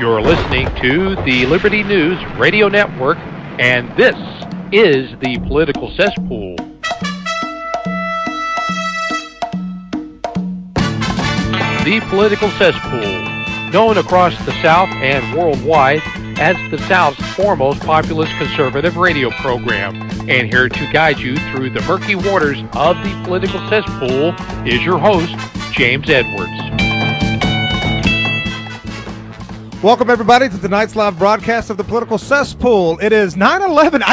You're listening to the Liberty News Radio Network, and this is the Political Cesspool. The Political Cesspool, known across the South and worldwide as the South's foremost populist conservative radio program. And here to guide you through the murky waters of the Political Cesspool is your host, James Edwards. Welcome, everybody, to tonight's live broadcast of the Political Cesspool. It is 9/11.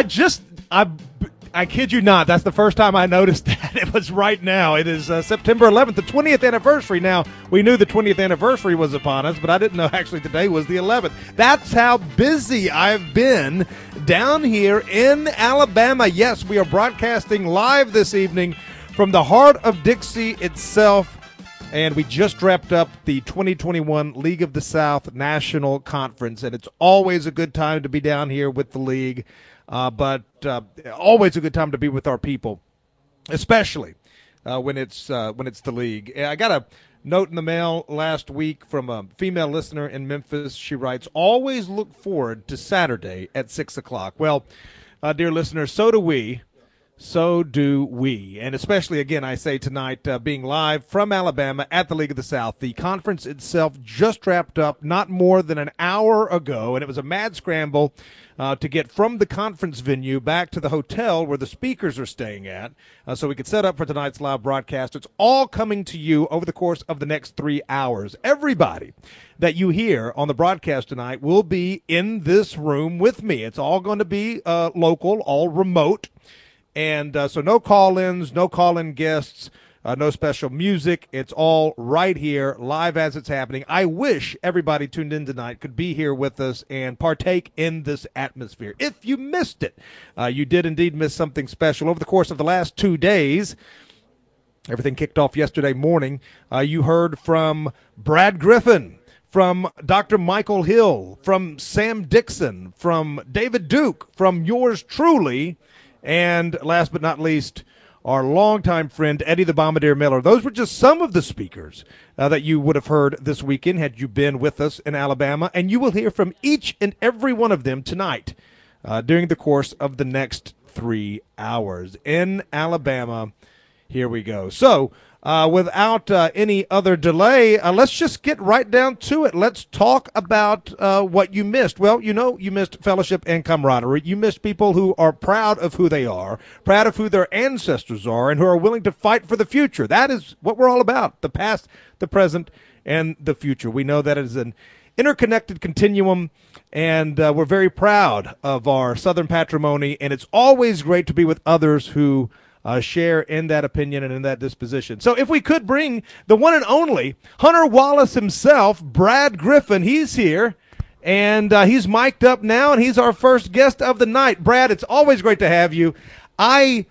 I kid you not. That's the first time I noticed that. It was right now. It is September 11th, the 20th anniversary. Now, we knew the 20th anniversary was upon us, but I didn't know actually today was the 11th. That's how busy I've been down here in Alabama. Yes, we are broadcasting live this evening from the heart of Dixie itself. And we just wrapped up the 2021 League of the South National Conference, and it's always a good time to be down here with the league, but always a good time to be with our people, especially when it's the league. I got a note in the mail last week from a female listener in Memphis. She writes, "Always look forward to Saturday at 6 o'clock." Well, dear listeners, so do we. So do we. And especially, again, I say tonight, being live from Alabama at the League of the South. The conference itself just wrapped up not more than an hour ago, and it was a mad scramble to get from the conference venue back to the hotel where the speakers are staying at so we could set up for tonight's live broadcast. It's all coming to you over the course of the next 3 hours. Everybody that you hear on the broadcast tonight will be in this room with me. It's all going to be local, all remote. And so no call-ins, no call-in guests, no special music. It's all right here, live as it's happening. I wish everybody tuned in tonight could be here with us and partake in this atmosphere. If you missed it, you did indeed miss something special. Over the course of the last 2 days, everything kicked off yesterday morning. You heard from Brad Griffin, from Dr. Michael Hill, from Sam Dixon, from David Duke, from yours truly, and last but not least, our longtime friend, Eddie the Bombardier Miller. Those were just some of the speakers that you would have heard this weekend had you been with us in Alabama, and you will hear from each and every one of them tonight during the course of the next 3 hours. In Alabama, here we go. So, without any other delay, let's just get right down to it. Let's talk about what you missed. Well, you missed fellowship and camaraderie. You missed people who are proud of who they are, proud of who their ancestors are, and who are willing to fight for the future. That is what we're all about, the past, the present, and the future. We know that it is an interconnected continuum, and we're very proud of our Southern patrimony, and it's always great to be with others who share in that opinion and in that disposition. So if we could bring the one and only Hunter Wallace himself, Brad Griffin, he's here, and he's mic'd up now, and he's our first guest of the night. Brad, it's always great to have you. I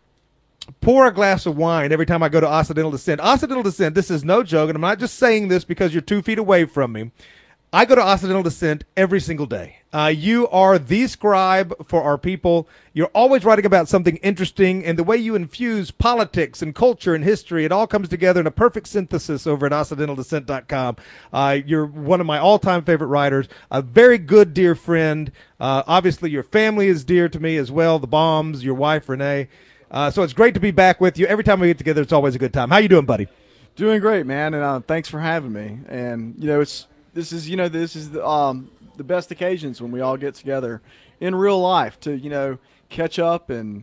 pour a glass of wine every time I go to Occidental Descent. Occidental Descent, this is no joke, and I'm not just saying this because you're 2 feet away from me. I go to Occidental Descent every single day. You are the scribe for our people. You're always writing about something interesting, and the way you infuse politics and culture and history, it all comes together in a perfect synthesis over at OccidentalDescent.com. You're one of my all-time favorite writers, a very good, dear friend. Obviously, your family is dear to me as well, the Bombs, your wife, Renee. So it's great to be back with you. Every time we get together, it's always a good time. How you doing, buddy? Doing great, man, and thanks for having me. And, this is the best occasions when we all get together in real life to, catch up and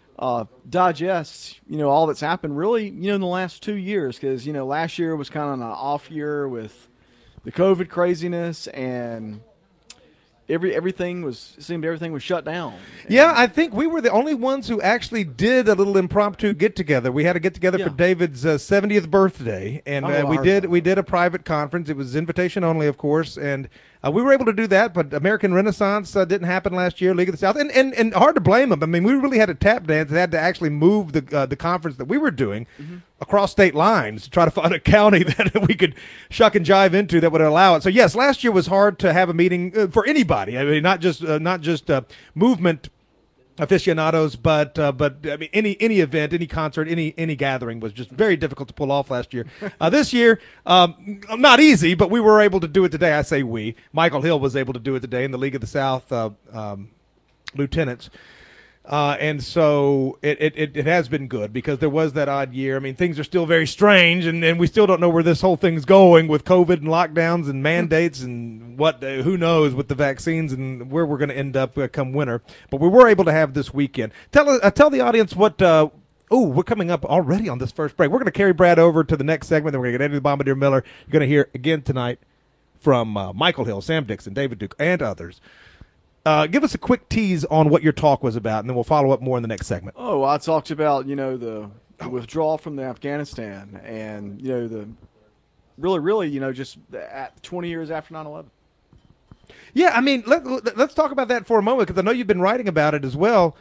digest, all that's happened really, in the last 2 years. Because, last year was kind of an off year with the COVID craziness, and everything was shut down. Yeah, I think we were the only ones who actually did a little impromptu get together. We had a get together for David's 70th birthday, and we did a private conference. It was invitation only, of course, and we were able to do that. But American Renaissance didn't happen last year. League of the South, and hard to blame them. I mean, we really had a tap dance and had to actually move the conference that we were doing across state lines to try to find a county that we could shuck and jive into that would allow it. So yes, last year was hard to have a meeting for anybody. I mean, not just movement aficionados, but I mean any event, any concert, any gathering was just very difficult to pull off last year. This year, not easy, but we were able to do it today. I say we. Michael Hill was able to do it today in the League of the South Lieutenants. And so it has been good because there was that odd year. I mean, things are still very strange, and we still don't know where this whole thing's going with COVID and lockdowns and mandates and who knows with the vaccines and where we're going to end up come winter. But we were able to have this weekend. Tell the audience what. We're coming up already on this first break. We're going to carry Brad over to the next segment. Then we're going to get Eddie the Bombardier Miller. You're going to hear again tonight from Michael Hill, Sam Dixon, David Duke, and others. Give us a quick tease on what your talk was about, and then we'll follow up more in the next segment. Oh, I talked about, the withdrawal from Afghanistan and, the really, just at 20 years after 9/11. Yeah, I mean, let's talk about that for a moment because I know you've been writing about it as well.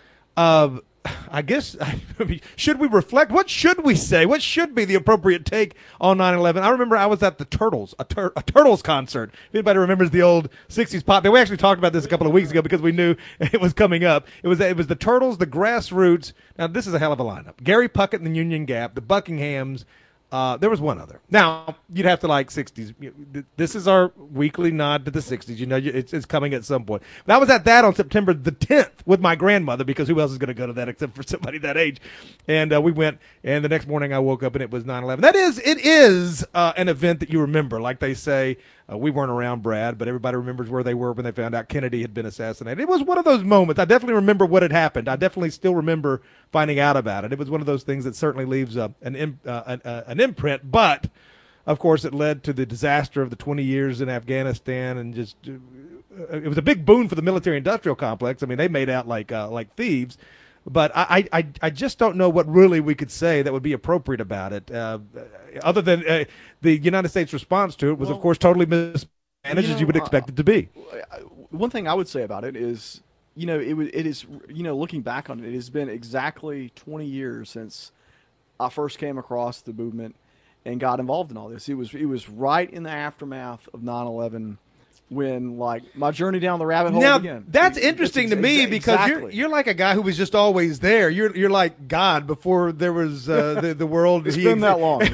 I guess, should we reflect? What should we say? What should be the appropriate take on 9/11? I remember I was at the Turtles, a Turtles concert. If anybody remembers the old 60s pop, we actually talked about this a couple of weeks ago because we knew it was coming up. It was the Turtles, the Grassroots. Now, this is a hell of a lineup. Gary Puckett and the Union Gap, the Buckinghams. There was one other. Now, you'd have to like 60s. This is our weekly nod to the 60s. It's coming at some point. But I was at that on September the 10th with my grandmother because who else is going to go to that except for somebody that age? And we went, and the next morning I woke up and it was 9/11. It is an event that you remember. Like they say, we weren't around, Brad, but everybody remembers where they were when they found out Kennedy had been assassinated. It was one of those moments. I definitely remember what had happened. I definitely still remember finding out about it. It was one of those things that certainly leaves an imprint, but of course it led to the disaster of the 20 years in Afghanistan, and just it was a big boon for the military-industrial complex. I mean, they made out like thieves, but I just don't know what really we could say that would be appropriate about it, other than the United States response to it was, of course, totally mismanaged as you would expect it to be. One thing I would say about it is, it is, looking back on it, it has been exactly 20 years since I first came across the movement and got involved in all this. It was right in the aftermath of 9/11 when, my journey down the rabbit hole began. Now, that's interesting to me because you're like a guy who was just always there. You're like God before there was the world. It's been that long.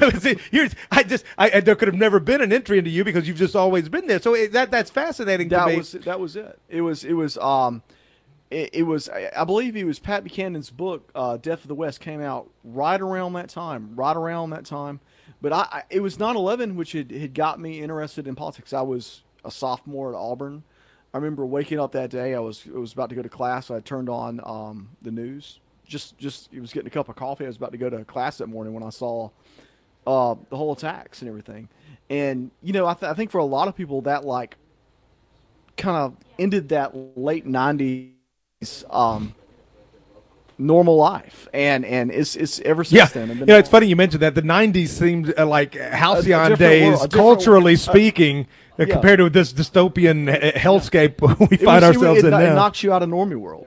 There could have never been an entry into you because you've just always been there. So that's fascinating to me. That was it. It was, I believe it was Pat Buchanan's book, Death of the West, came out right around that time. But it was 9/11 which had got me interested in politics. I was a sophomore at Auburn. I remember waking up that day. I was about to go to class. So I turned on the news. Just it was getting a cup of coffee. I was about to go to class that morning when I saw the whole attacks and everything. And I think for a lot of people that kind of ended that late 90s normal life, and it's ever since then. And it's funny you mentioned that. The 90s seemed like halcyon days, culturally speaking, compared to this dystopian hellscape we find ourselves in now. It knocks you out of normie world.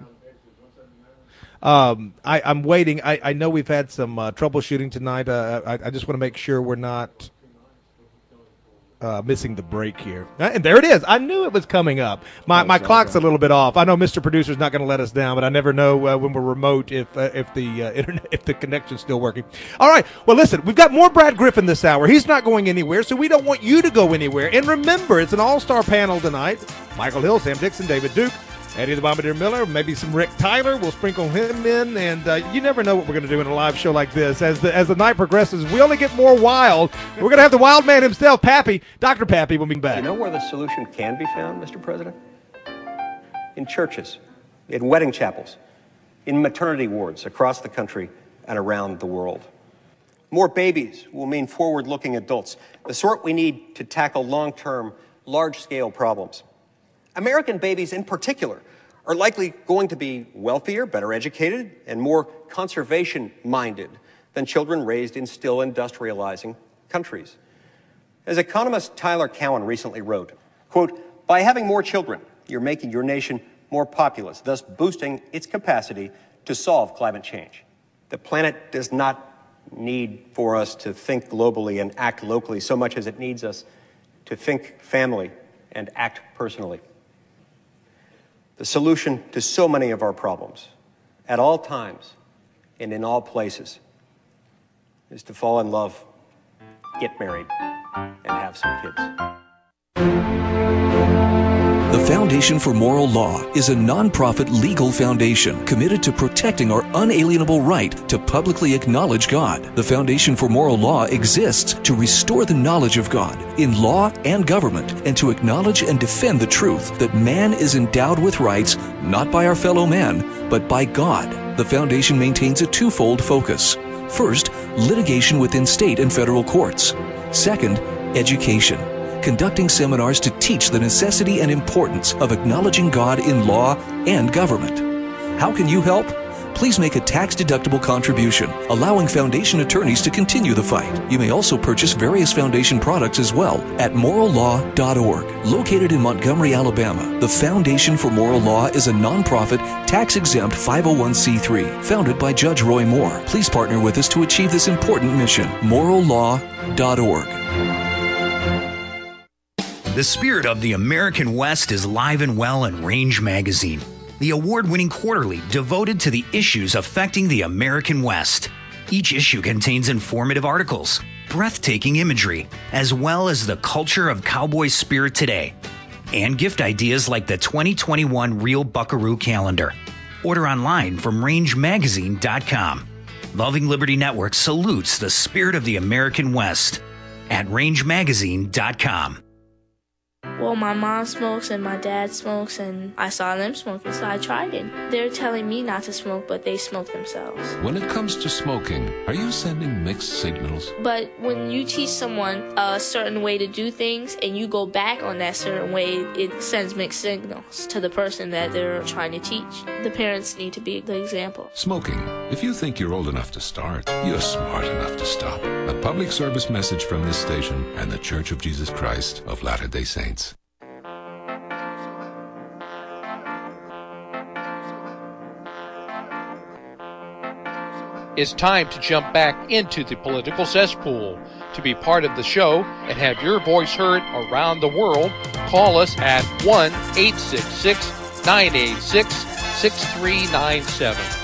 I'm waiting. I know we've had some troubleshooting tonight. I just want to make sure we're not missing the break here. And there it is. I knew it was coming up. My clock's a little bit off. I know Mr. Producer's not going to let us down, but I never know when we're remote if the internet, if the connection's still working. All right. Well, listen, we've got more Brad Griffin this hour. He's not going anywhere, so we don't want you to go anywhere. And remember, it's an all-star panel tonight. Michael Hill, Sam Dixon, David Duke, Eddie the Bombardier Miller, maybe some Rick Tyler. We'll sprinkle him in, and you never know what we're going to do in a live show like this. As the night progresses, we only get more wild. We're going to have the wild man himself, Pappy, Dr. Pappy, will be back. You know where the solution can be found, Mr. President? In churches, in wedding chapels, in maternity wards across the country and around the world. More babies will mean forward-looking adults, the sort we need to tackle long-term, large-scale problems. American babies in particular are likely going to be wealthier, better educated, and more conservation-minded than children raised in still industrializing countries. As economist Tyler Cowen recently wrote, quote, "By having more children, you're making your nation more populous, thus boosting its capacity to solve climate change. The planet does not need for us to think globally and act locally so much as it needs us to think family and act personally. The solution to so many of our problems at all times and in all places is to fall in love, get married, and have some kids. The Foundation for Moral Law is a nonprofit legal foundation committed to protecting our unalienable right to publicly acknowledge God. The Foundation for Moral Law exists to restore the knowledge of God in law and government and to acknowledge and defend the truth that man is endowed with rights not by our fellow man, but by God. The Foundation maintains a twofold focus. First, litigation within state and federal courts. Second, education, conducting seminars to teach the necessity and importance of acknowledging God in law and government. How can you help? Please make a tax-deductible contribution, allowing Foundation attorneys to continue the fight. You may also purchase various Foundation products as well at morallaw.org. Located in Montgomery, Alabama, the Foundation for Moral Law is a nonprofit, tax-exempt 501c3 founded by Judge Roy Moore. Please partner with us to achieve this important mission. morallaw.org. The spirit of the American West is live and well in Range Magazine, the award-winning quarterly devoted to the issues affecting the American West. Each issue contains informative articles, breathtaking imagery, as well as the culture of cowboy spirit today, and gift ideas like the 2021 Real Buckaroo calendar. Order online from rangemagazine.com. Loving Liberty Network salutes the spirit of the American West at rangemagazine.com. Well, my mom smokes and my dad smokes, and I saw them smoking, so I tried it. They're telling me not to smoke, but they smoke themselves. When it comes to smoking, are you sending mixed signals? But when you teach someone a certain way to do things and you go back on that certain way, it sends mixed signals to the person that they're trying to teach. The parents need to be the example. Smoking. If you think you're old enough to start, you're smart enough to stop. A public service message from this station and the Church of Jesus Christ of Latter-day Saints. It's time to jump back into the political cesspool. To be part of the show and have your voice heard around the world, call us at 1-866-986-6397.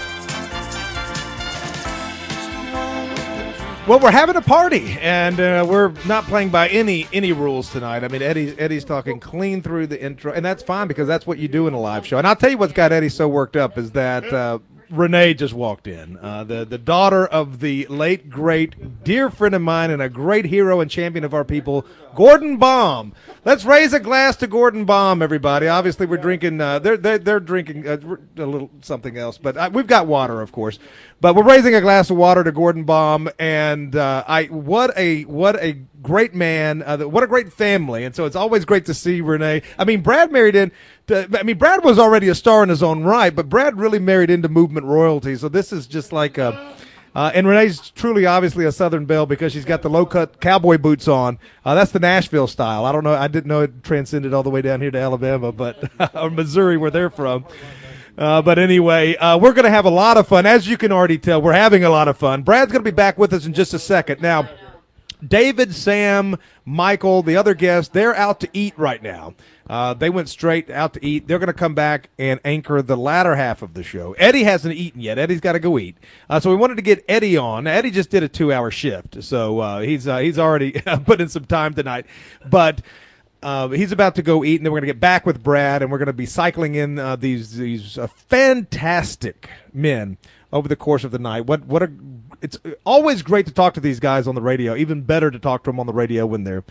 Well, we're having a party, and we're not playing by any rules tonight. I mean, Eddie's talking clean through the intro, and that's fine because that's what you do in a live show. And I'll tell you what's got Eddie so worked up is that Renee just walked in, the daughter of the late, great, dear friend of mine and a great hero and champion of our people, Gordon Baum. Let's raise a glass to Gordon Baum, everybody. Obviously, we're drinking. They're drinking a little something else, but we've got water, of course. But we're raising a glass of water to Gordon Baum, and what a great man, what a great family, and so it's always great to see Renee. I mean, Brad married in. Brad was already a star in his own right, but Brad really married into movement royalty. So this is just like a. And Renee's truly, obviously, a Southern belle because she's got the low-cut cowboy boots on. That's the Nashville style. I don't know. I didn't know it transcended all the way down here to Alabama, but or Missouri, where they're from. But anyway, we're going to have a lot of fun. As you can already tell, we're having a lot of fun. Brad's going to be back with us in just a second. Now, David, Sam, Michael, the other guests, they're out to eat right now. They went straight out to eat. They're going to come back and anchor the latter half of the show. Eddie hasn't eaten yet. Eddie's got to go eat. So we wanted to get Eddie on. Now, Eddie just did a 2-hour shift, so he's already put in some time tonight. But he's about to go eat, and then we're going to get back with Brad, and we're going to be cycling in these fantastic men over the course of the night. It's always great to talk to these guys on the radio. Even better to talk to them on the radio when they're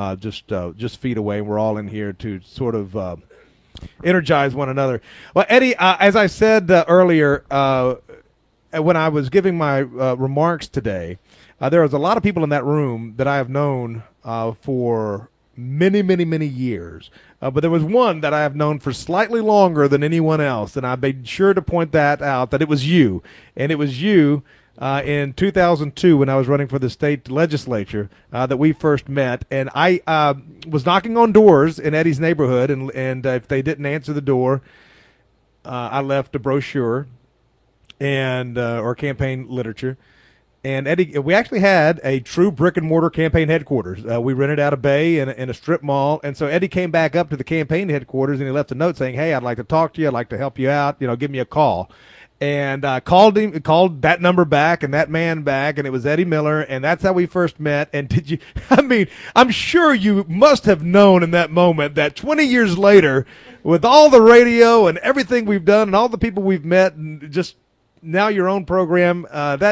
just feet away. And we're all in here to sort of energize one another. Well, Eddie, as I said earlier, when I was giving my remarks today, there was a lot of people in that room that I have known for many, many, many years. But there was one that I have known for slightly longer than anyone else, and I made sure to point that out, that it was you. And it was you in 2002 when I was running for the state legislature that we first met. And I was knocking on doors in Eddie's neighborhood, and if they didn't answer the door, I left a brochure and or campaign literature. And Eddie, we actually had a true brick-and-mortar campaign headquarters. We rented out a bay in a strip mall. And so Eddie came back up to the campaign headquarters, and he left a note saying, hey, I'd like to talk to you. I'd like to help you out. Give me a call. and called that number back and that man back, and it was Eddie Miller, and that's how we first met. And did you? I mean, I'm sure you must have known in that moment that 20 years later, with all the radio and everything we've done and all the people we've met, and just now your own program.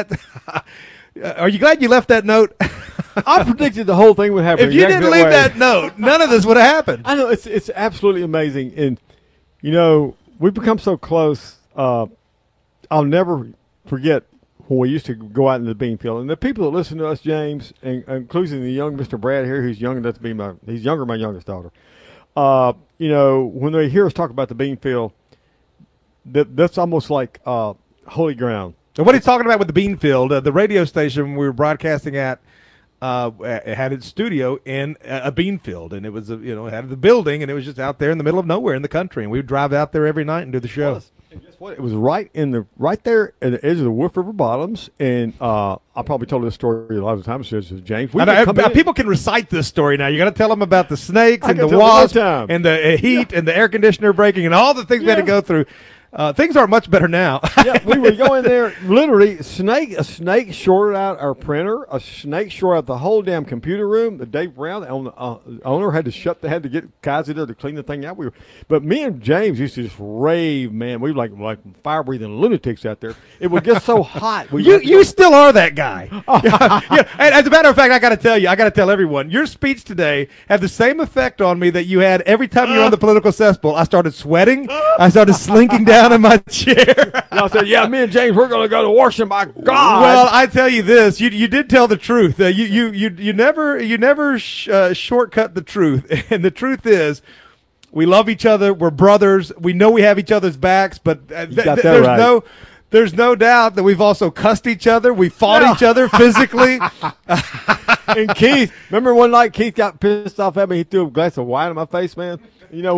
Are you glad you left that note? I predicted the whole thing would happen. If you didn't leave that note, none of this would have happened. I know it's absolutely amazing, and you know we've become so close. I'll never forget when we used to go out in the bean field, and the people that listen to us, James, and including the young Mr. Brad here, who's young enough to be he's younger than my youngest daughter. You know, when they hear us talk about the bean field, that's almost like holy ground. And what he's talking about with the bean field, the radio station we were broadcasting at, it had its studio in a bean field, and it was it had the building, and it was just out there in the middle of nowhere in the country, and we would drive out there every night and do the show. And guess what? It was right there at the edge of the Wolf River Bottoms, and I probably told this story a lot of times. Says James, people can recite this story now. You got to tell them about the snakes and the wasps and the heat and the air conditioner breaking and all the things we had to go through. Things are much better now. Yeah, we would go in there, literally, a snake shorted out our printer, a snake shorted out the whole damn computer room. Dave Brown, the owner, had to get guys in there to clean the thing out. But me and James used to just rave, man. We were like fire-breathing lunatics out there. It would get so hot. You still are that guy. Yeah. And as a matter of fact, I got to tell everyone, your speech today had the same effect on me that you had every time you were on the political cesspool. I started sweating. I started slinking down in my chair. And I said, "Yeah, me and James, we're going to go to Washington. By God!" Well, I tell you this: you did tell the truth. You never shortcut the truth, and the truth is, we love each other. We're brothers. We know we have each other's backs, but there's no doubt that we've also cussed each other. We fought each other physically. And Keith, remember one night Keith got pissed off at me. He threw a glass of wine in my face, man. You know,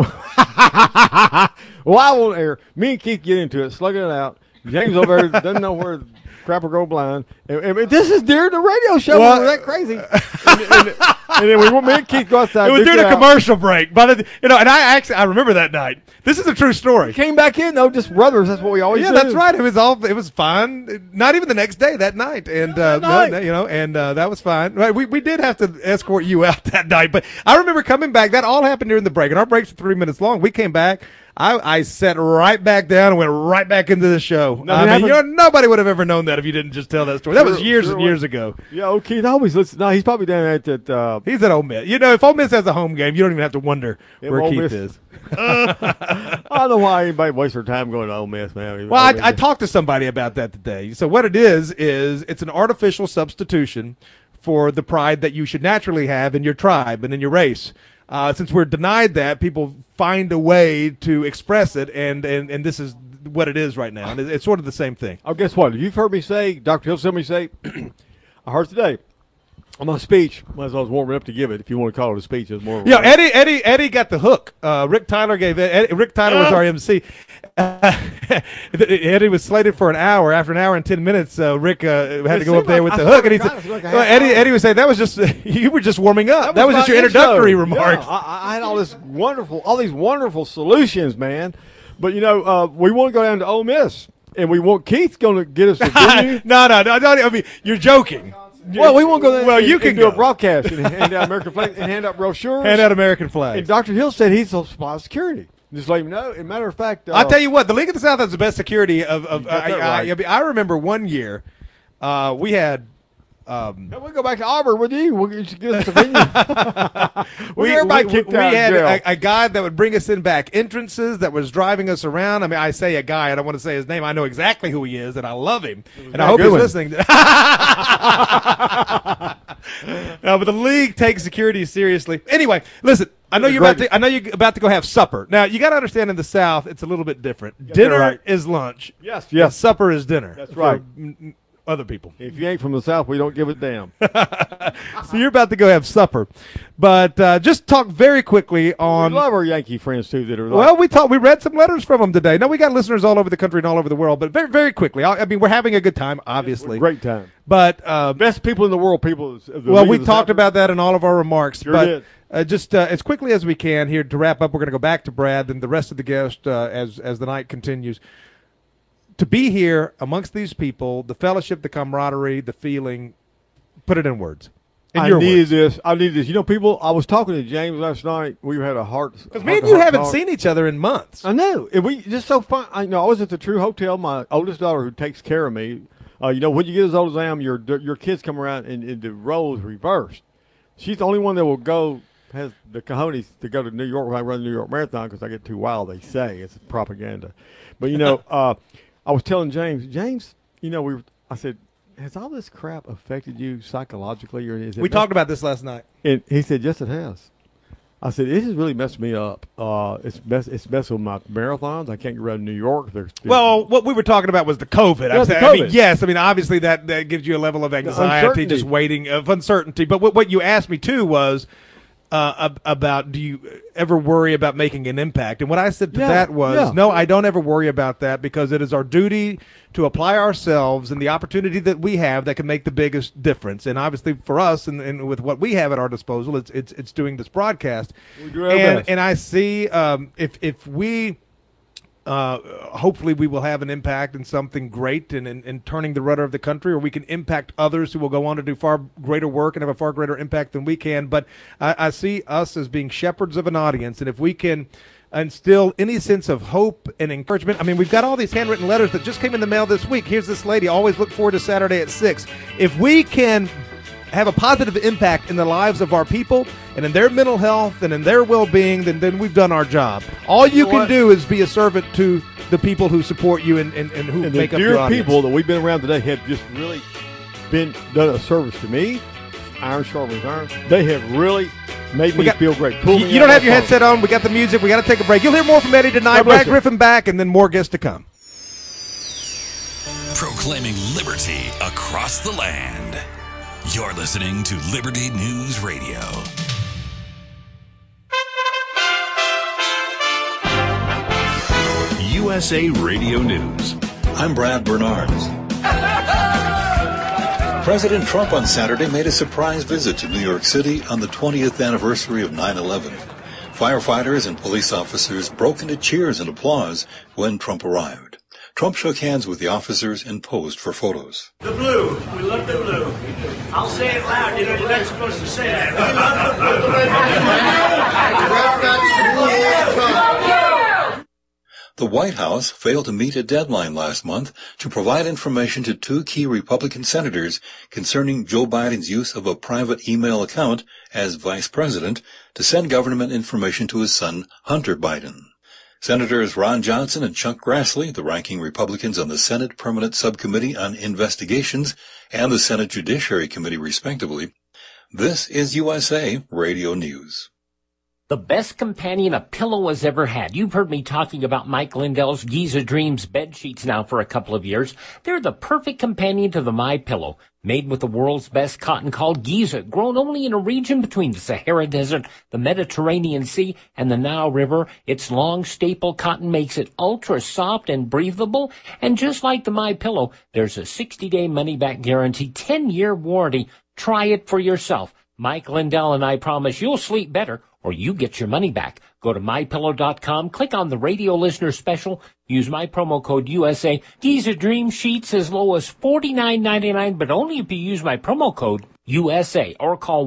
well, I won't air. Me and Keith get into it, slugging it out. James over there doesn't know where crapper go blind. And this is during the radio show. Well, we were that crazy. And then me and Keith go outside. It was during a commercial break. But and I remember that night. This is a true story. Came back in though, just brothers. That's what we always do. Yeah, that's right. It was fine. Not even the next day, that night. And that was fine. Right, we did have to escort you out that night. But I remember coming back. That all happened during the break, and our breaks are 3 minutes long. We came back. I sat right back down and went right back into the show. Nobody would have ever known that if you didn't just tell that story. That was years and years ago. Yeah, Keith always listens. No, he's probably down at that. He's at Ole Miss. If Ole Miss has a home game, you don't even have to wonder where Keith is. I don't know why anybody wastes their time going to Ole Miss, man. Well, I talked to somebody about that today. So what it is it's an artificial substitution for the pride that you should naturally have in your tribe and in your race. Since we're denied that, people find a way to express it, and this is what it is right now. And it's sort of the same thing. Oh, guess what? You've heard me say, Dr. Hill, me say, I heard today on my speech, as I was warming up to give it, if you want to call it a speech, it was more. Yeah, Eddie got the hook. Rick Tyler Rick Tyler was our MC. Eddie was slated for an hour. After an hour and 10 minutes, Rick had to go up there with the hook, and he said, Eddie was saying that was just you were just warming up. That was just your introductory remarks. Yeah, I had all these wonderful solutions, man. But we want to go down to Ole Miss, and we want Keith going to get us a venue. No. I mean, you're joking. Well, we won't go there. Well, you can do a broadcast and hand out American flag and hand out brochures. Hand out American flags. And Dr. Hill said he's on spot security. Just let him know. As a matter of fact, I'll tell you what, the League of the South has the best security of. I remember one year, we had. We'll go back to Auburn with you. We'll get us a venue. we had a guy that would bring us in back entrances that was driving us around. I mean, I say a guy. I don't want to say his name. I know exactly who he is, and I love him. And I hope he's listening. No, but the league takes security seriously. Anyway, listen. I know you're about to go have supper. Now you got to understand, in the South, it's a little bit different. Dinner is lunch. Yes. Supper is dinner. That's right. Other people. If you ain't from the South, we don't give a damn. So you're about to go have supper, but just talk very quickly on. We love our Yankee friends too that are. Well, we read some letters from them today. Now we got listeners all over the country and all over the world, but very, very quickly. I mean, we're having a good time, obviously. Great time. But best people in the world. We talked about that in all of our remarks. Sure did. Just as quickly as we can here to wrap up, we're going to go back to Brad and the rest of the guests as the night continues. to be here amongst these people, the fellowship, the camaraderie, the feeling, put it in words. I needed this. You know, people, I was talking to James last night. We had a heart. Because me and you haven't seen each other in months. I know. And we just so fun. I was at the True Hotel. My oldest daughter, who takes care of me, you know, when you get as old as I am, your kids come around and the roles reversed. She's the only one that will go, has the cojones to go to New York when I run the New York Marathon because I get too wild, they say. It's propaganda. But, you know, I was telling James, you know, I said, has all this crap affected you psychologically? Or is it we talked about this last night. And he said, yes, it has. I said, it has really messed me up. It's messed with my marathons. I can't get around New York. Well, what we were talking about was the COVID. COVID. I mean, obviously that gives you a level of anxiety, just waiting, of uncertainty. But what you asked me, too, was about do you ever worry about making an impact? And what I said to that was, no, I don't ever worry about that because it is our duty to apply ourselves and the opportunity that we have that can make the biggest difference. And obviously for us and with what we have at our disposal, it's doing this broadcast. We do our best. And I see if we hopefully we will have an impact in something great in turning the rudder of the country, or we can impact others who will go on to do far greater work and have a far greater impact than we can. But I see us as being shepherds of an audience, and if we can instill any sense of hope and encouragement. I mean, we've got all these handwritten letters that just came in the mail this week. Here's this lady, always look forward to Saturday at 6. If we can have a positive impact in the lives of our people and in their mental health and in their well-being, then we've done our job. All you can do is be a servant to the people who support you and who make up your audience. The dear people that we've been around today have just really done a service to me. Iron sharpens iron. They have really made me feel great. You don't have your headset on. We got the music. We got to take a break. You'll hear more from Eddie tonight. Brad Griffin back, and then more guests to come. Proclaiming liberty across the land. You're listening to Liberty News Radio. USA Radio News. I'm Brad Bernard. President Trump on Saturday made a surprise visit to New York City on the 20th anniversary of 9/11. Firefighters and police officers broke into cheers and applause when Trump arrived. Trump shook hands with the officers and posed for photos. The blue. We love the blue. I'll say it loud. You know, you're not supposed to say that. We love the blue. The White House failed to meet a deadline last month to provide information to two key Republican senators concerning Joe Biden's use of a private email account as vice president to send government information to his son, Hunter Biden. Senators Ron Johnson and Chuck Grassley, the ranking Republicans on the Senate Permanent Subcommittee on Investigations and the Senate Judiciary Committee, respectively. This is USA Radio News. The best companion a pillow has ever had. You've heard me talking about Mike Lindell's Giza Dreams bed sheets now for a couple of years. They're the perfect companion to the MyPillow. Made with the world's best cotton called Giza, grown only in a region between the Sahara Desert, the Mediterranean Sea, and the Nile River. Its long staple cotton makes it ultra soft and breathable. And just like the MyPillow, there's a 60-day money-back guarantee, 10-year warranty. Try it for yourself. Mike Lindell and I promise you'll sleep better, or you get your money back. Go to MyPillow.com, click on the radio listener special, use my promo code USA. Giza Dream Sheets as low as $49.99, but only if you use my promo code USA, or call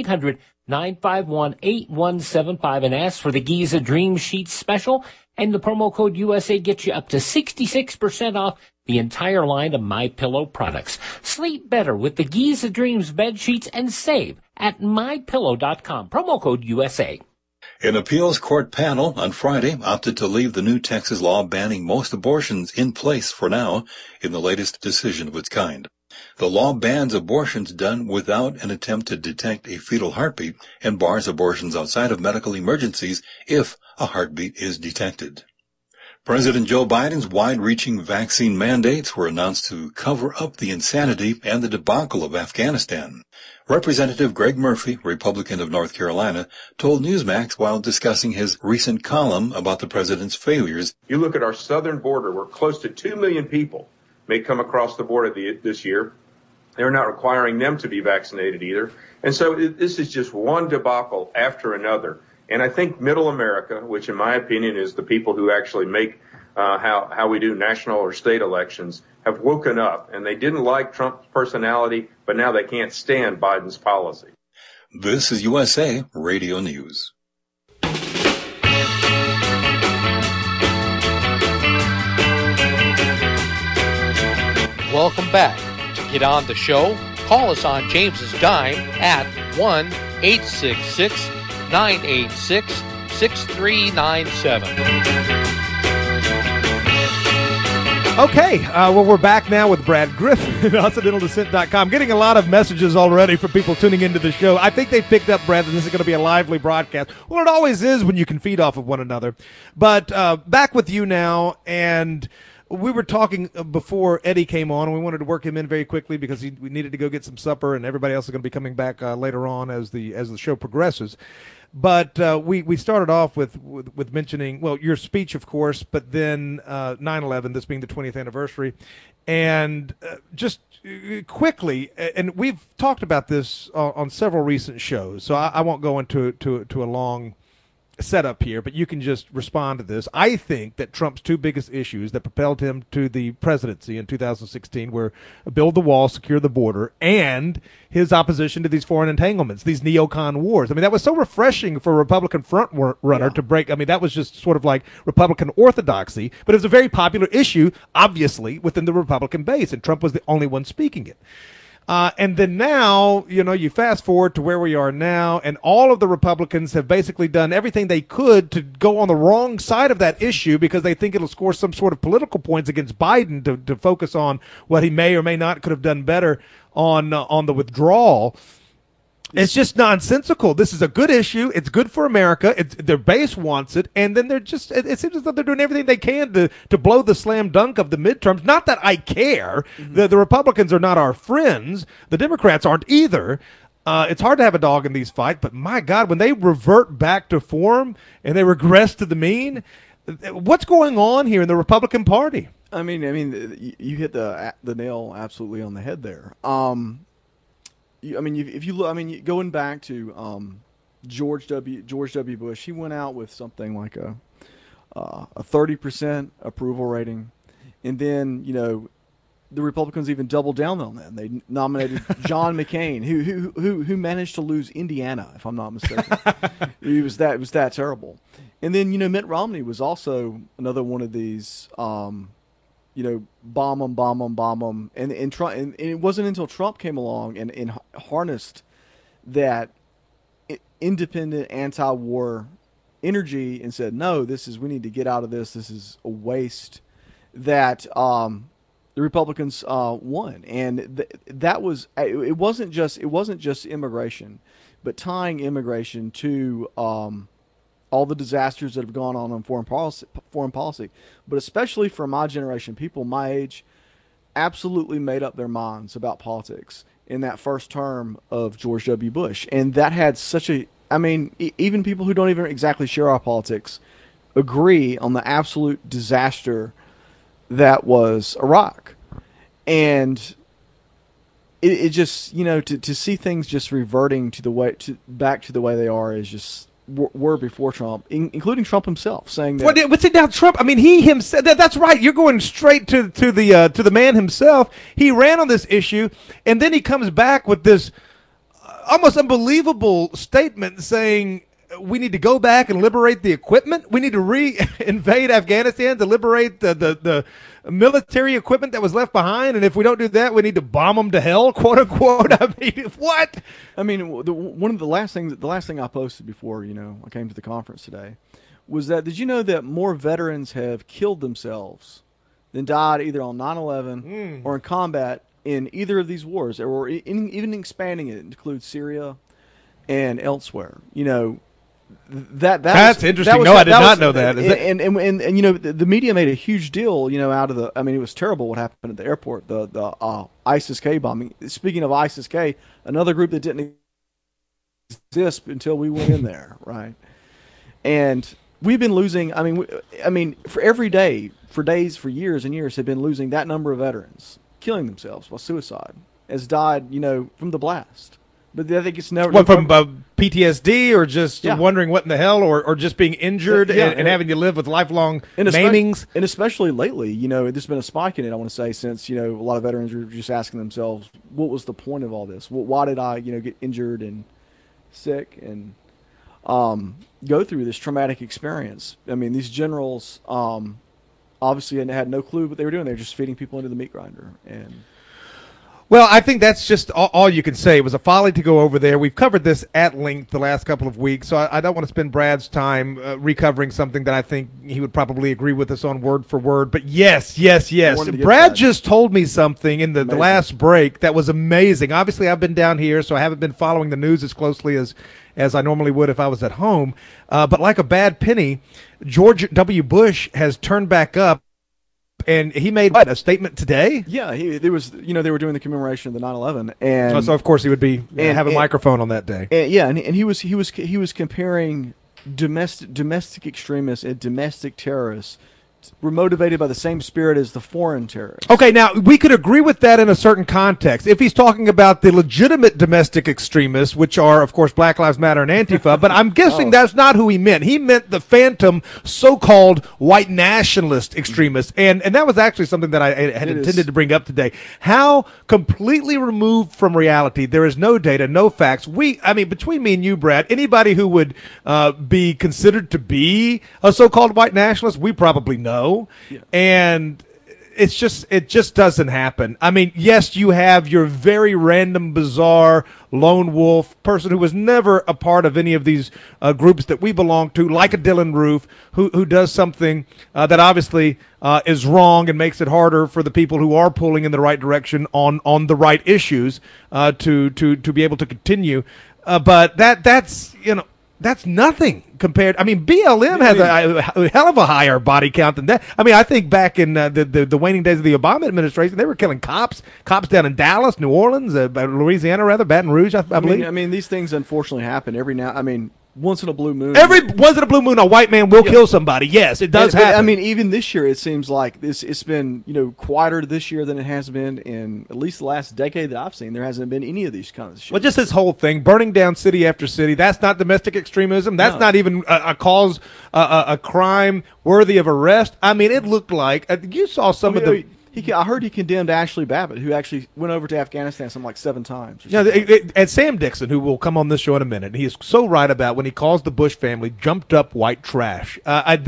1-800-951-8175 and ask for the Giza Dream Sheets special, and the promo code USA gets you up to 66% off the entire line of MyPillow products. Sleep better with the Giza Dreams bed sheets and save at MyPillow.com. Promo code USA. An appeals court panel on Friday opted to leave the new Texas law banning most abortions in place for now in the latest decision of its kind. The law bans abortions done without an attempt to detect a fetal heartbeat and bars abortions outside of medical emergencies if a heartbeat is detected. President Joe Biden's wide-reaching vaccine mandates were announced to cover up the insanity and the debacle of Afghanistan. Representative Greg Murphy, Republican of North Carolina, told Newsmax while discussing his recent column about the president's failures. You look at our southern border, where close to 2 million people may come across the border this year. They're not requiring them to be vaccinated either. And so this is just one debacle after another. And I think middle America, which in my opinion is the people who actually make how we do national or state elections, have woken up, and they didn't like Trump's personality, but now they can't stand Biden's policy. This is USA Radio News. Welcome back. To get on the show, call us on James's Dime at 1-866-986-6397. Okay, well, we're back now with Brad Griffin at OccidentalDescent.com. Getting a lot of messages already from people tuning into the show. I think they've picked up, Brad, that this is going to be a lively broadcast. Well, it always is when you can feed off of one another. But back with you now, and we were talking before Eddie came on, and we wanted to work him in very quickly because we needed to go get some supper, and everybody else is going to be coming back later on as the show progresses. But we started off with mentioning, well, your speech, of course, but then 9/11, this being the 20th anniversary. And just quickly, and we've talked about this on several recent shows, so I won't go into a long setup here, but you can just respond to this. I think that Trump's two biggest issues that propelled him to the presidency in 2016 were build the wall, secure the border, and his opposition to these foreign entanglements, these neocon wars. I mean, that was so refreshing for a Republican front runner to break. I mean, that was just sort of like Republican orthodoxy, but it was a very popular issue, obviously, within the Republican base, and Trump was the only one speaking it. And then now, you fast forward to where we are now, and all of the Republicans have basically done everything they could to go on the wrong side of that issue because they think it'll score some sort of political points against Biden to focus on what he may or may not could have done better on the withdrawal. It's just nonsensical. This is a good issue. It's good for America. Their base wants it, and then it seems as though they're doing everything they can to blow the slam dunk of the midterms. Not that I care. Mm-hmm. The Republicans are not our friends. The Democrats aren't either. It's hard to have a dog in these fights, but my God, when they revert back to form and they regress to the mean, what's going on here in the Republican Party? I mean, you hit the nail absolutely on the head there. If you look, going back to George W. Bush, he went out with something like a 30% approval rating, and then the Republicans even doubled down on that. They nominated John McCain, who managed to lose Indiana, if I'm not mistaken. It was that terrible. And then Mitt Romney was also another one of these. Bomb them. And Trump, and it wasn't until Trump came along and harnessed that independent anti-war energy and said, no, we need to get out of this. This is a waste, that the Republicans won. And that was, it wasn't just immigration, but tying immigration to all the disasters that have gone on foreign policy, but especially for my generation, people my age, absolutely made up their minds about politics in that first term of George W. Bush. And that had even people who don't even exactly share our politics agree on the absolute disaster that was Iraq. And it just, to see things just reverting back to the way they are is just, were before Trump, including Trump himself, saying that. What's it now, Trump? I mean, he himself. That's right. You're going straight to the man himself. He ran on this issue, and then he comes back with this almost unbelievable statement saying we need to go back and liberate the equipment. We need to re-invade Afghanistan to liberate the military equipment that was left behind. And if we don't do that, we need to bomb them to hell, quote unquote. I mean, what? I mean, one of the last thing I posted before, I came to the conference today was that, did you know that more veterans have killed themselves than died either on 9/11 or in combat in either of these wars, or even expanding it includes Syria and elsewhere? That's interesting. I did not know that. And the media made a huge deal, out of the. I mean, it was terrible what happened at the airport, the ISIS-K bombing. Speaking of ISIS-K, another group that didn't exist until we went in there, right? And we've been losing. I mean, for every day, for days, for years and years, have been losing that number of veterans killing themselves by suicide, has died, from the blast. But I think it's never what from PTSD or just wondering what in the hell, or just being injured and having to live with lifelong maimings. And especially lately, there's been a spike in it. I want to say since a lot of veterans are just asking themselves, what was the point of all this? Why did I get injured and sick and go through this traumatic experience? I mean, these generals obviously had no clue what they were doing. They were just feeding people into the meat grinder and. Well, I think that's just all you can say. It was a folly to go over there. We've covered this at length the last couple of weeks, so I don't want to spend Brad's time recovering something that I think he would probably agree with us on word for word. But yes. Brad just told me something in the last break that was amazing. Obviously, I've been down here, so I haven't been following the news as closely as I normally would if I was at home. But like a bad penny, George W. Bush has turned back up. And he made a statement today? Yeah, they were doing the commemoration of the 9/11, and so of course he would have a microphone on that day. And he was comparing domestic extremists and domestic terrorists were motivated by the same spirit as the foreign terrorists. Okay, now we could agree with that in a certain context. If he's talking about the legitimate domestic extremists, which are, of course, Black Lives Matter and Antifa, but I'm guessing that's not who he meant. He meant the phantom so-called white nationalist extremists, and that was actually something that I had intended to bring up today. How completely removed from reality. There is no data, no facts. Between me and you, Brad, anybody who would be considered to be a so-called white nationalist, we probably know. And it just doesn't happen. I mean, yes, you have your very random, bizarre lone wolf person who was never a part of any of these groups that we belong to, like a Dylan Roof, who does something that obviously is wrong and makes it harder for the people who are pulling in the right direction on the right issues to be able to continue. But that's nothing compared. I mean, BLM has a hell of a higher body count than that. I mean, I think back in the waning days of the Obama administration, they were killing cops down in Dallas, New Orleans, Louisiana, rather, Baton Rouge, I believe. I mean, these things unfortunately happen every now. I mean, once in a blue moon. Every once in a blue moon, a white man will kill somebody. Yes, it does happen. I mean, even this year, it seems like it's been quieter this year than it has been in at least the last decade that I've seen. There hasn't been any of these kinds of shit. Well, just this whole thing, burning down city after city, that's not domestic extremism. That's not even a cause, a crime worthy of arrest. I mean, it looked like you saw some of the. I heard he condemned Ashley Babbitt, who actually went over to Afghanistan something like 7 times. And Sam Dixon, who will come on this show in a minute, he is so right about when he calls the Bush family jumped up white trash. I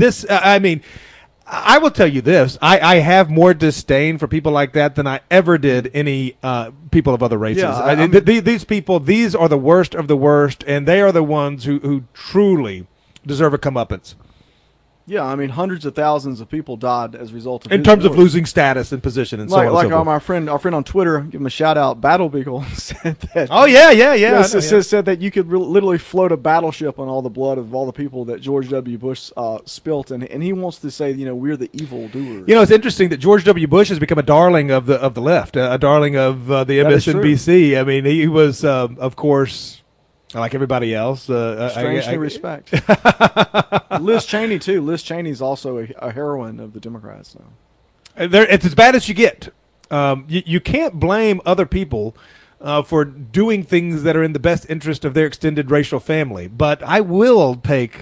will tell you this. I have more disdain for people like that than I ever did any people of other races. Yeah, these people, these are the worst of the worst, and they are the ones who truly deserve a comeuppance. Yeah, I mean, hundreds of thousands of people died as a result of in terms of losing status and position and so on and so forth. Our friend on Twitter, give him a shout out, Battle Beagle, said that. Oh yeah. Said that you could literally float a battleship on all the blood of all the people that George W. Bush spilt, and he wants to say, we're the evil doers. It's interesting that George W. Bush has become a darling of the left, a darling of the MSNBC. I mean, he was, of course. Like everybody else. Strangely respect. Liz Cheney, too. Liz Cheney's also a heroine of the Democrats now. It's as bad as you get. You can't blame other people for doing things that are in the best interest of their extended racial family. But I will take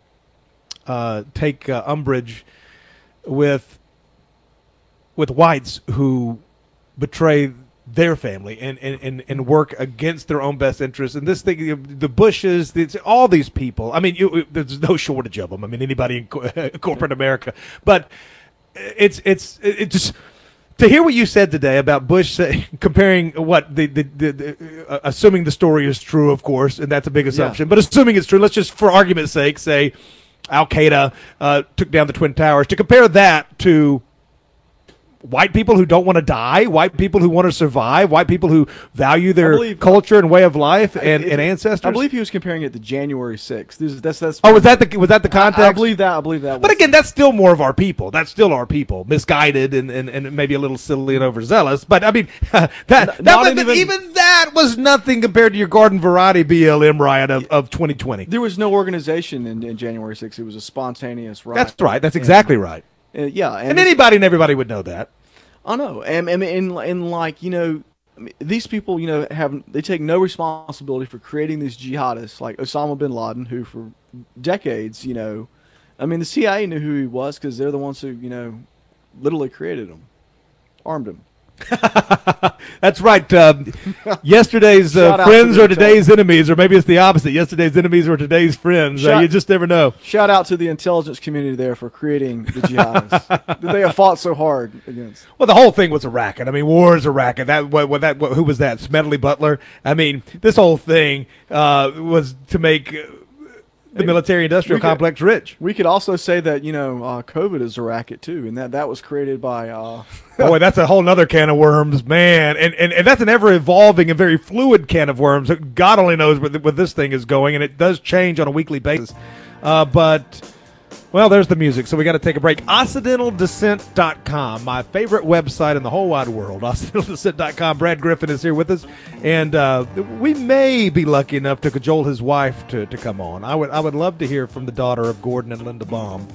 umbrage with whites who betray their family and work against their own best interests. And this thing, the Bushes, all these people, I mean, there's no shortage of them. I mean, anybody in corporate America. But it's just to hear what you said today about Bush comparing what assuming the story is true, of course, and that's a big assumption. Yeah. But assuming it's true, let's just, for argument's sake, say Al-Qaeda took down the Twin Towers. To compare that to white people who don't want to die, white people who want to survive, white people who value their culture and way of life and ancestors. I believe he was comparing it to January 6th. That's was that the context? I believe that. But again, that's still more of our people. That's still our people, misguided and maybe a little silly and overzealous. But I mean, even that was nothing compared to your garden variety BLM riot of 2020. There was no organization in January 6th. It was a spontaneous riot. That's right. That's exactly right. Yeah, and anybody and everybody would know that. I know, and like I mean, these people, they take no responsibility for creating these jihadists like Osama bin Laden, who for decades, I mean, the CIA knew who he was because they're the ones who, literally created him, armed him. That's right. Yesterday's friends are today's enemies, or maybe it's the opposite. Yesterday's enemies are today's friends. You just never know. Shout out to the intelligence community there for creating the jihadists that they have fought so hard against. Well, the whole thing was a racket. I mean, war is a racket. Who was that? Smedley Butler. I mean, this whole thing was to make the military-industrial complex rich. We could also say that COVID is a racket too, and that was created by. Boy, that's a whole other can of worms, man, and that's an ever-evolving and very fluid can of worms. God only knows where this thing is going, and it does change on a weekly basis. But well, there's the music, so we got to take a break. OccidentalDescent.com, my favorite website in the whole wide world. OccidentalDescent.com. Brad Griffin is here with us, and we may be lucky enough to cajole his wife to come on. I would love to hear from the daughter of Gordon and Linda Baum.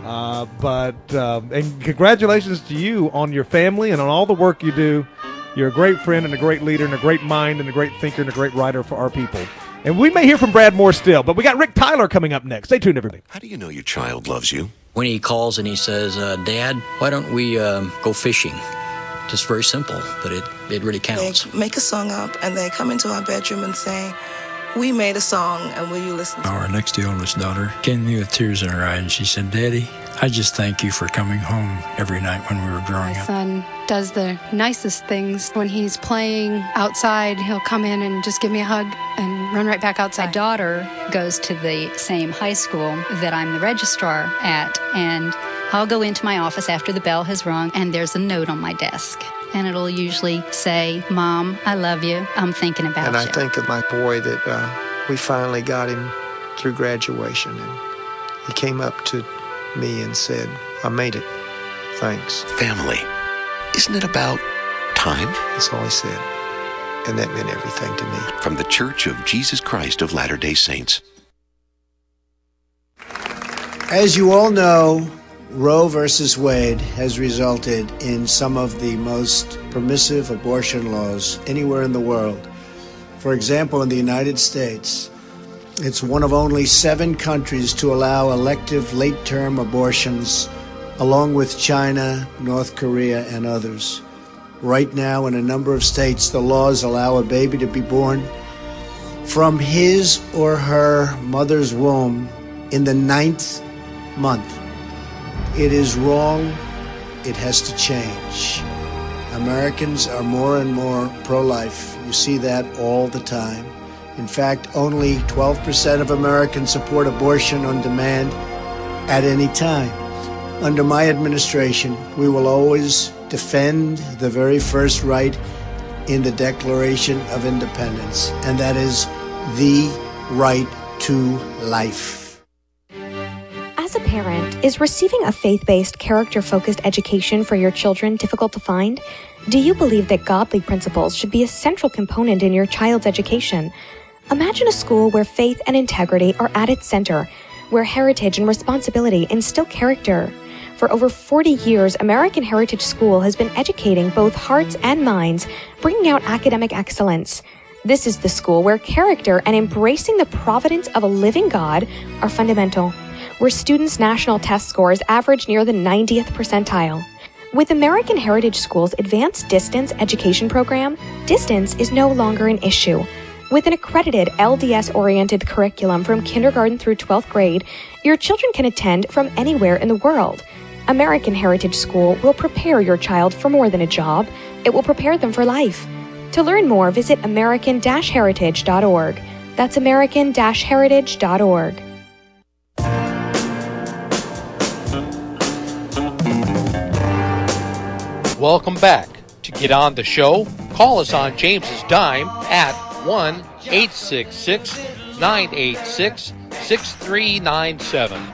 And congratulations to you on your family and on all the work you do. You're a great friend and a great leader and a great mind and a great thinker and a great writer for our people. And we may hear from Brad more still, but we got Rick Tyler coming up next. Stay tuned, everybody. How do you know your child loves you? When he calls and he says, Dad, why don't we go fishing? Just very simple, but it really counts. They make a song up and they come into our bedroom and say, we made a song and will you listen to it? Our next to oldest daughter came to me with tears in her eyes and she said, Daddy, I just thank you for coming home every night when we were growing up. My son does the nicest things. When he's playing outside, he'll come in and just give me a hug and run right back outside. My daughter goes to the same high school that I'm the registrar at, and I'll go into my office after the bell has rung, and there's a note on my desk. And it'll usually say, Mom, I love you. I'm thinking about and you. And I think of my boy that we finally got him through graduation, and he came up to me and said, I made it. Thanks. Family. Isn't it about time? That's all he said. And that meant everything to me. From the Church of Jesus Christ of Latter-day Saints. As you all know, Roe versus Wade has resulted in some of the most permissive abortion laws anywhere in the world. For example, in the United States, it's one of only 7 countries to allow elective late-term abortions, along with China, North Korea, and others. Right now, in a number of states, the laws allow a baby to be born from his or her mother's womb in the 9th month. It is wrong. It has to change. Americans are more and more pro-life. You see that all the time. In fact, only 12% of Americans support abortion on demand at any time. Under my administration, we will always defend the very first right in the Declaration of Independence, and that is the right to life. As a parent, is receiving a faith-based, character-focused education for your children difficult to find? Do you believe that godly principles should be a central component in your child's education? Imagine a school where faith and integrity are at its center, where heritage and responsibility instill character. For over 40 years, American Heritage School has been educating both hearts and minds, bringing out academic excellence. This is the school where character and embracing the providence of a living God are fundamental, where students' national test scores average near the 90th percentile. With American Heritage School's advanced distance education program, distance is no longer an issue. With an accredited LDS-oriented curriculum from kindergarten through 12th grade, your children can attend from anywhere in the world. American Heritage School will prepare your child for more than a job. It will prepare them for life. To learn more, visit American-Heritage.org. That's American-Heritage.org. Welcome back. To get on the show, call us on James's Dime at 1-866-986-6397.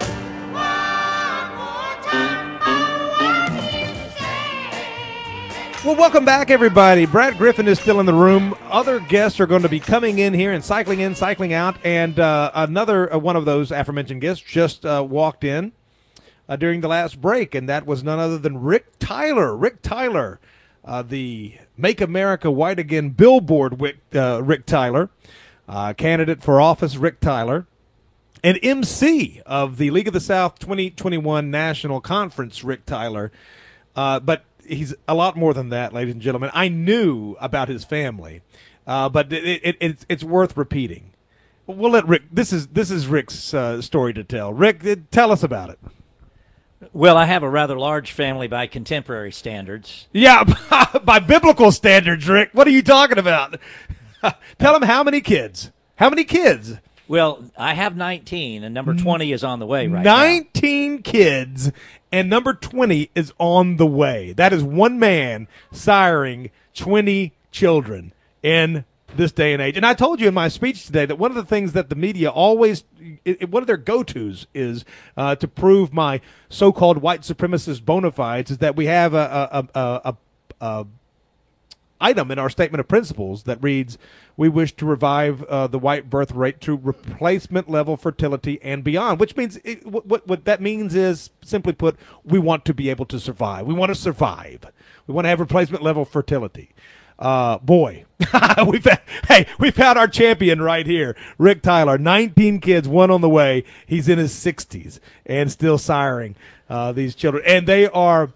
Well, welcome back, everybody. Brad Griffin is still in the room. Other guests are going to be coming in here and cycling in, cycling out. And another one of those aforementioned guests just walked in during the last break, and that was none other than Rick Tyler. Rick Tyler, the Make America White Again billboard, Rick Tyler, candidate for office, Rick Tyler, and MC of the League of the South 2021 National Conference, Rick Tyler. But he's a lot more than that, ladies and gentlemen. I knew about his family, but it's worth repeating. We'll let Rick. This is Rick's story to tell. Rick, tell us about it. Well, I have a rather large family by contemporary standards. Yeah, by biblical standards, Rick. What are you talking about? Tell him how many kids. How many kids? Well, I have 19, and number 20 is on the way right now. 19 kids, and number 20 is on the way. That is one man siring 20 children in this day and age. And I told you in my speech today that one of the things that the media always, one of their go-tos is to prove my so-called white supremacist bona fides is that we have a item in our statement of principles that reads, we wish to revive the white birth rate to replacement level fertility and beyond, which means what that means is, simply put, we want to be able to survive. We want to survive. We want to have replacement level fertility. Boy, we found our champion right here, Rick Tyler. 19 kids, one on the way. He's in his 60s and still siring these children, and they are.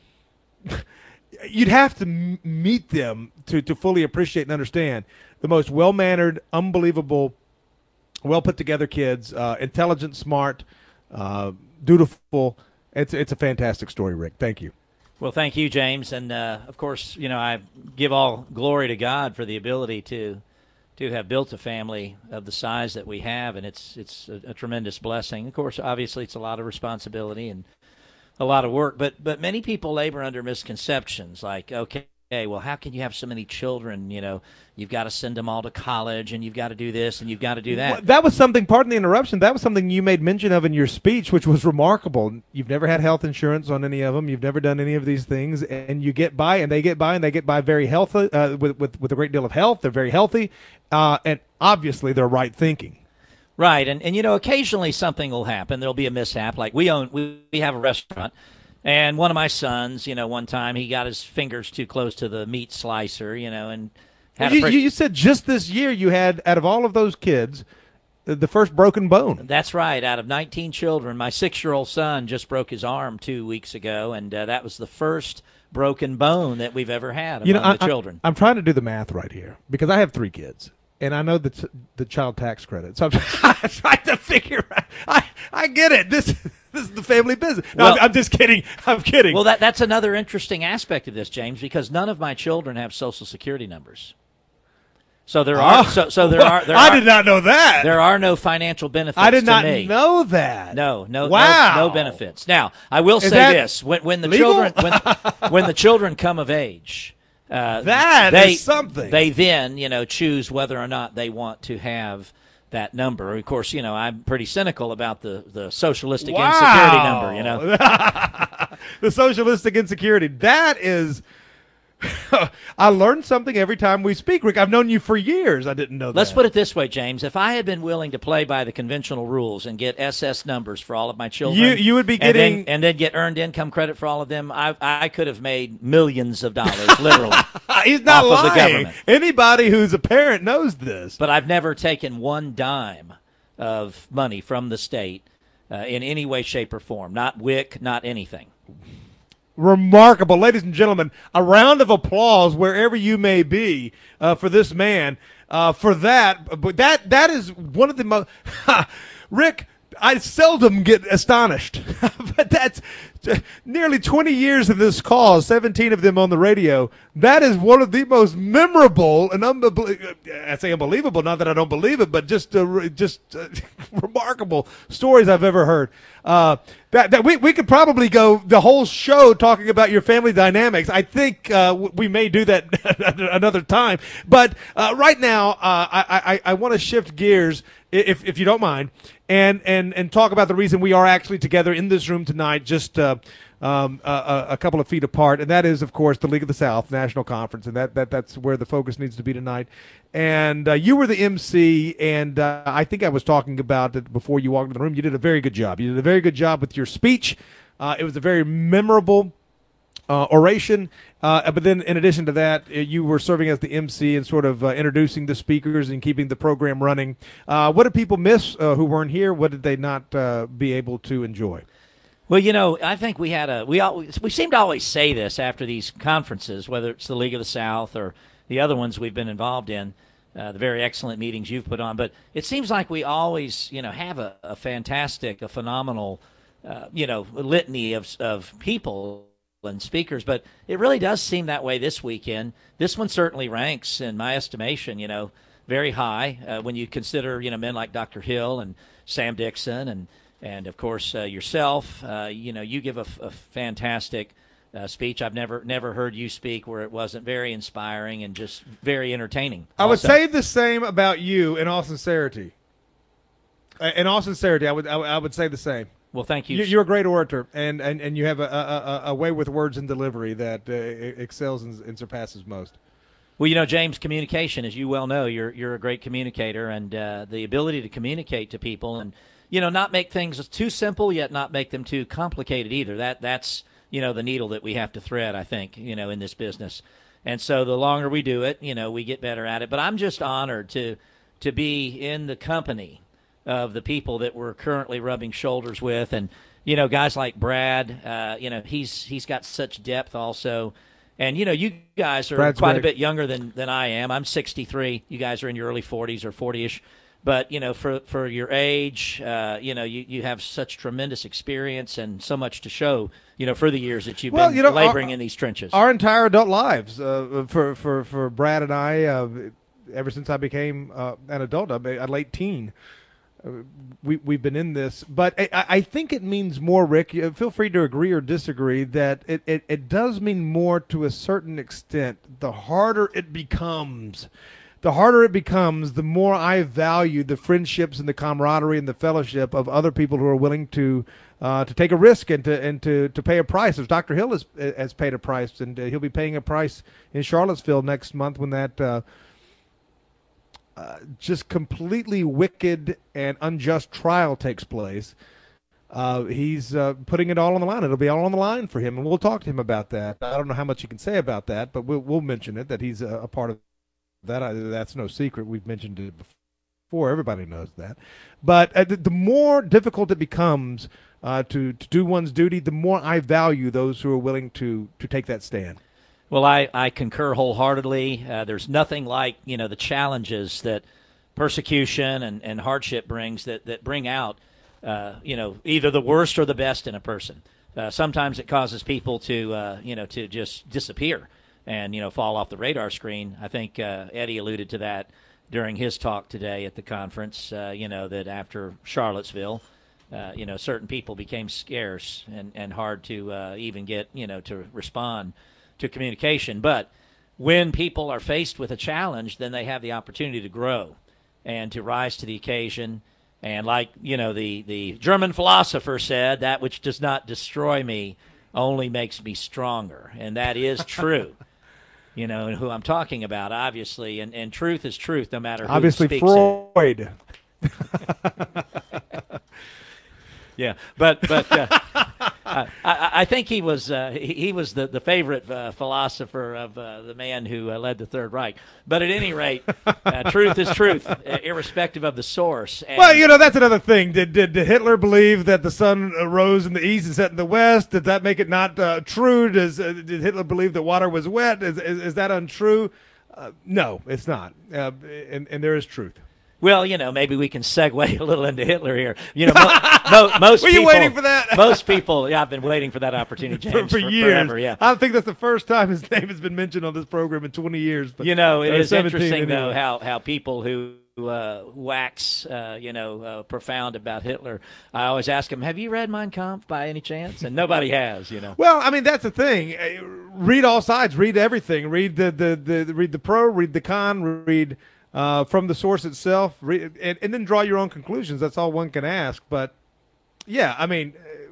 You'd have to meet them to fully appreciate and understand the most well-mannered, unbelievable, well-put-together kids, intelligent, smart, dutiful. It's a fantastic story, Rick. Thank you. Well, thank you, James. And, of course, I give all glory to God for the ability to have built a family of the size that we have, and it's a tremendous blessing. Of course, obviously, it's a lot of responsibility and a lot of work, but many people labor under misconceptions like, okay, well, how can you have so many children? You've got to send them all to college, and you've got to do this, and you've got to do that. Well, that was something, pardon the interruption, that was something you made mention of in your speech, which was remarkable. You've never had health insurance on any of them. You've never done any of these things, and you get by, and they get by, and they get by very healthy, with a great deal of health. They're very healthy, and obviously they're right thinking. Right, and occasionally something will happen. There'll be a mishap. Like we have a restaurant, and one of my sons, one time he got his fingers too close to the meat slicer, and had you said just this year you had, out of all of those kids, the first broken bone. That's right. Out of 19 children, my 6-year-old son just broke his arm 2 weeks ago, and that was the first broken bone that we've ever had among the children. I'm trying to do the math right here because I have 3 kids. And I know the child tax credit, so I'm trying to figure out. I get it. This is the family business. No, well, I'm just kidding. I'm kidding. Well, that's another interesting aspect of this, James, because none of my children have Social Security numbers. So there are. I did not know that. There are no financial benefits. I did not to me. know that. No. Wow. No benefits. Now I will say this: when the children when the children come of age. That is something. They then, choose whether or not they want to have that number. Of course, I'm pretty cynical about the socialistic insecurity number, The socialistic insecurity. That is I learned something every time we speak, Rick. I've known you for years. I didn't know that. Let's put it this way, James. If I had been willing to play by the conventional rules and get SS numbers for all of my children, you would be getting and then get earned income credit for all of them, I could have made millions of dollars, literally. He's not off lying. Of the government. Anybody who's a parent knows this. But I've never taken one dime of money from the state in any way, shape, or form. Not WIC, not anything. Remarkable. Ladies and gentlemen, a round of applause wherever you may be for this man, for that. But that is one of the most Rick, I seldom get astonished, but that's nearly 20 years of this cause, 17 of them on the radio. That is one of the most memorable and I say unbelievable, not that I don't believe it, but just remarkable stories I've ever heard. That we could probably go the whole show talking about your family dynamics. I think we may do that another time. But right now, I want to shift gears, if you don't mind, and talk about the reason we are actually together in this room tonight, just a couple of feet apart, and that is, of course, the League of the South National Conference, and that's where the focus needs to be tonight. And you were the MC, and I think I was talking about it before you walked into the room. You did a very good job. You did a very good job with your speech. It was a very memorable oration. But then in addition to that, you were serving as the MC and sort of introducing the speakers and keeping the program running. What did people miss who weren't here? What did they not be able to enjoy? Well, I think we seem to always say this after these conferences, whether it's the League of the South or the other ones we've been involved in, the very excellent meetings you've put on. But it seems like we always, have a fantastic, a phenomenal, litany of people and speakers. But it really does seem that way this weekend. This one certainly ranks, in my estimation, very high when you consider, men like Dr. Hill and Sam Dixon and of course, yourself. You give a fantastic speech. I've never heard you speak where it wasn't very inspiring and just very entertaining. I would say the same about you, in all sincerity. In all sincerity, I would say the same. Well, thank you. You're a great orator, and you have a way with words and delivery that excels and surpasses most. Well, James, communication, as you well know, you're a great communicator, and the ability to communicate to people and not make things too simple, yet not make them too complicated either. That's the needle that we have to thread, I think, in this business. And so the longer we do it, we get better at it. But I'm just honored to be in the company of the people that we're currently rubbing shoulders with. And, guys like Brad, he's got such depth also. And, you guys are Brad's quite great. a bit younger than I am. I'm 63. You guys are in your early 40s or 40-ish. But, for your age, you have such tremendous experience and so much to show, for the years that you've been laboring in these trenches. Our entire adult lives, for Brad and I, ever since I became an adult, a late teen, we've been in this. But I think it means more, Rick, feel free to agree or disagree, that it does mean more to a certain extent. The harder it becomes, the more I value the friendships and the camaraderie and the fellowship of other people who are willing to take a risk and to pay a price. As Dr. Hill has paid a price, and he'll be paying a price in Charlottesville next month when that just completely wicked and unjust trial takes place. He's putting it all on the line. It'll be all on the line for him, and we'll talk to him about that. I don't know how much you can say about that, but we'll mention it, that he's a part of that's no secret. We've mentioned it before. Everybody knows that. But the more difficult it becomes to do one's duty, the more I value those who are willing to take that stand. Well, I concur wholeheartedly. There's nothing like, the challenges that persecution and hardship brings that bring out, either the worst or the best in a person. Sometimes it causes people to just disappear and, fall off the radar screen. I think Eddie alluded to that during his talk today at the conference, that after Charlottesville, certain people became scarce and hard to even get, to respond to communication. But when people are faced with a challenge, then they have the opportunity to grow and to rise to the occasion. And like, the German philosopher said, that which does not destroy me only makes me stronger. And that is true. And who I'm talking about, obviously, and truth is truth, no matter who obviously speaks Freud. Yeah, but I think he was the favorite philosopher of the man who led the Third Reich. But at any rate, truth is truth, irrespective of the source. And well, that's another thing. Did Hitler believe that the sun rose in the east and set in the west? Did that make it not true? Did Hitler believe that water was wet? Is that untrue? No, it's not. And there is truth. Well, maybe we can segue a little into Hitler here. Most were you waiting for that? Most people, yeah, I've been waiting for that opportunity, James, for years. Forever, yeah. I think that's the first time his name has been mentioned on this program in 20 years. But, it is interesting, anyway. though, how people who wax, profound about Hitler, I always ask them, have you read Mein Kampf by any chance? And nobody has, Well, I mean, that's the thing. Read all sides. Read everything. Read read the pro, read the con, read from the source itself, and then draw your own conclusions. That's all one can ask. But, yeah, I mean,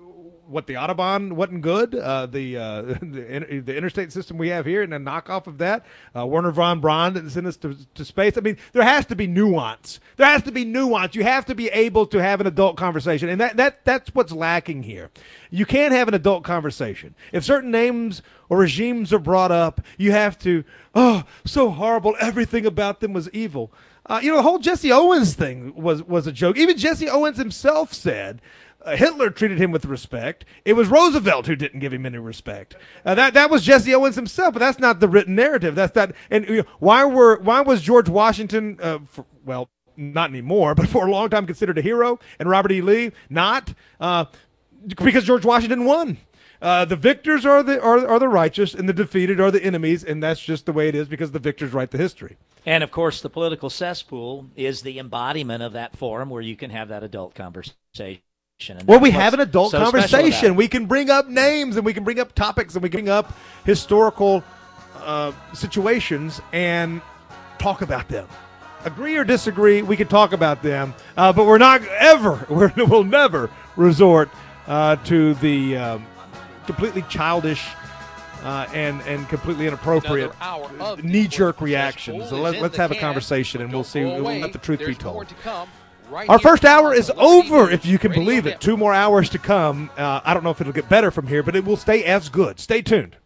what the Autobahn wasn't good, the interstate system we have here, and a knockoff of that, Werner von Braun that sent us to space. I mean, there has to be nuance. There has to be nuance. You have to be able to have an adult conversation, and that's what's lacking here. You can't have an adult conversation. If certain names or regimes are brought up, you have to, so horrible, everything about them was evil. The whole Jesse Owens thing was a joke. Even Jesse Owens himself said Hitler treated him with respect. It was Roosevelt who didn't give him any respect. That was Jesse Owens himself, but that's not the written narrative. That's not. And why was George Washington? Not anymore, but for a long time considered a hero, and Robert E. Lee not, because George Washington won. The victors are the righteous, and the defeated are the enemies, and that's just the way it is because the victors write the history. And, of course, the political cesspool is the embodiment of that forum where you can have that adult conversation. Well, we have an adult conversation. We can bring up names, and we can bring up topics, and we can bring up historical situations and talk about them. Agree or disagree, we can talk about them, but we'll never resort to the completely childish and completely inappropriate knee-jerk reactions. So let's have a conversation, and we'll see. We'll let the truth be told. Our first hour is over, if you can believe it. 2 more hours to come. I don't know if it'll get better from here, but it will stay as good. Stay tuned.